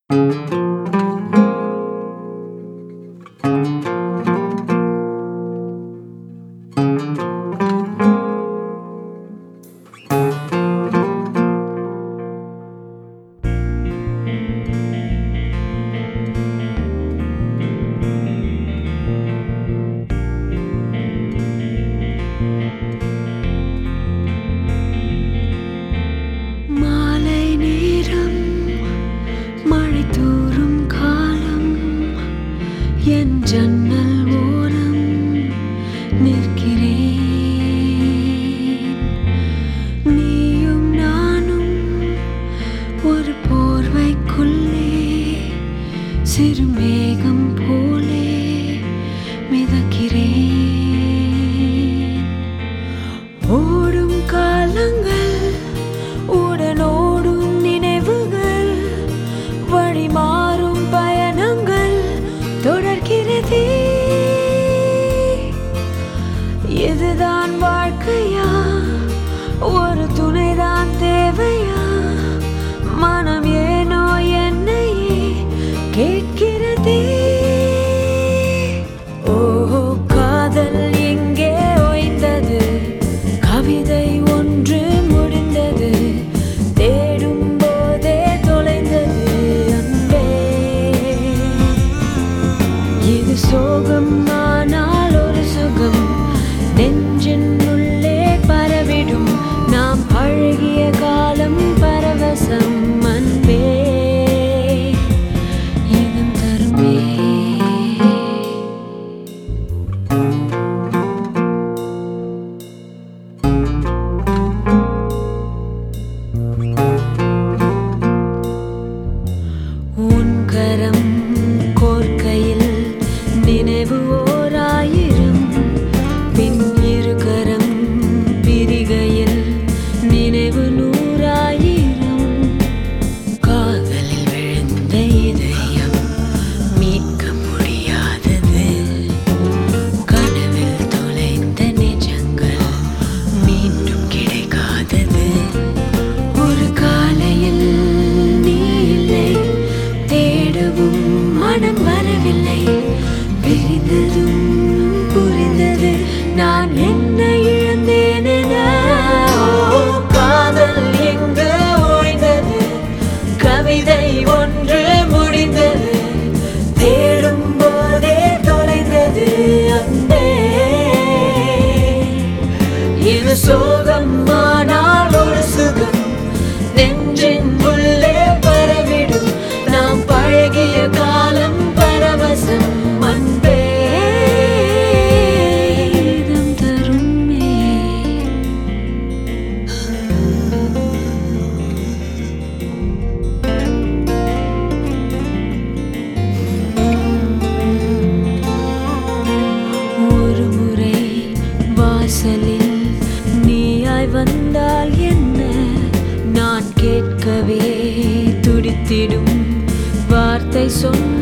என் ஜன்னல் ஓரம் நிற்கிறேன். நீயும் நானும் ஒரு போர்வைக்குள்ளே சிறு மேகம் போலே மிதக்கிறேன். ஓடும் காலங்கள் உடனோடும் நினைவுகள் வழி மாறும் பயணங்கள் தொடர்கிறதே. இதுதான் வாழ்க்கையா? ஒரு துணைதான் தேவையா? மனம் ஏனோ என்னையே கேட்கிறதே. ஓஹோ, காதல் எங்கே ஓய்ந்தது? கவிதை ஒன்று முடிந்தது. தேடும் போதே தொலைந்தது அன்பே. இது சோகம், ஆனால் ஒரு சுகம் நெஞ்சின் உள்ளே பரவிடும். நாம் அழகிய காலம் பரவசம் அன்பே. இதம் தருமே. உன் கரம் கோர்க்கையில் நினைவு ஓராயிரம். பின் இரு கரம் பிரிகையில் நினைவு நூறாயிரம். காதலில் விழுந்த இதயம் மீட்க முடியாதது. கனவில் தொலைந்த நிஜங்கள் மீண்டும் கிடைக்காதது. ஒரு காலையில் நீ இல்லை, தேடவும் மனம் வரவில்லை. பிரிந்ததும் புரிந்தது நான் என்ன இழந்தேன் என. காதல் எங்கு ஓய்ந்தது? கவிதை ஒன்று முடிந்தது. தேடும் போதே தொலைந்தது அன்பே. இது சோகம், ஆனால் ஒரு சுகம் நெஞ்சின் உள்ளே பரவிடும். நாம் பழகிய காலம் பரவசம் அன்பே. இதம் தருமே. ஒரு முறை வாசலில் நீயாய் வந்தால் என்ன? நான் கேட்கவே துடித்திடும் வார்த்தை சொன்ன